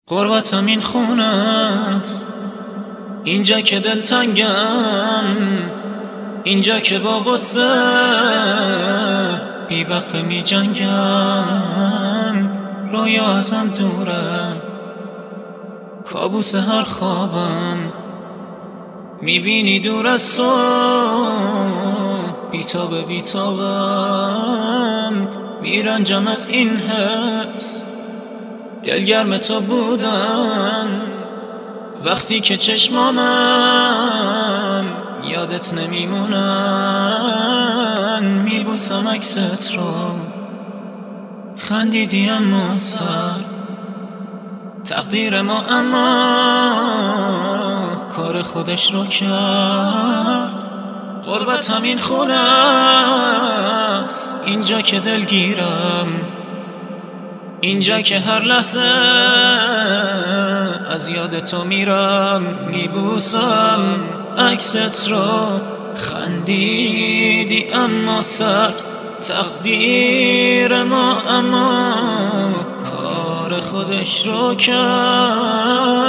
غربتم این خونه است، اینجا که دلتنگم، اینجا که با غصه بی وقفه می جنگم. رویا ازم دوره، کابوس هر خوابم میبینی دور از تو، بیتابم میرنجم از این حس. دلگرم تو بودن وقتی که چشمامم یادت نمیمونن. میبوسم عکست رو، خندیدی اما سرد، تقدیر ما اما کار خودش رو کرد. غربتم این خونه است، اینجا که دلگیرم، اینجا که هر لحظه از یاد تو میرم. میبوسم عکست رو، خندیدی اما سرد، تقدیر ما اما کار خودش رو کرد.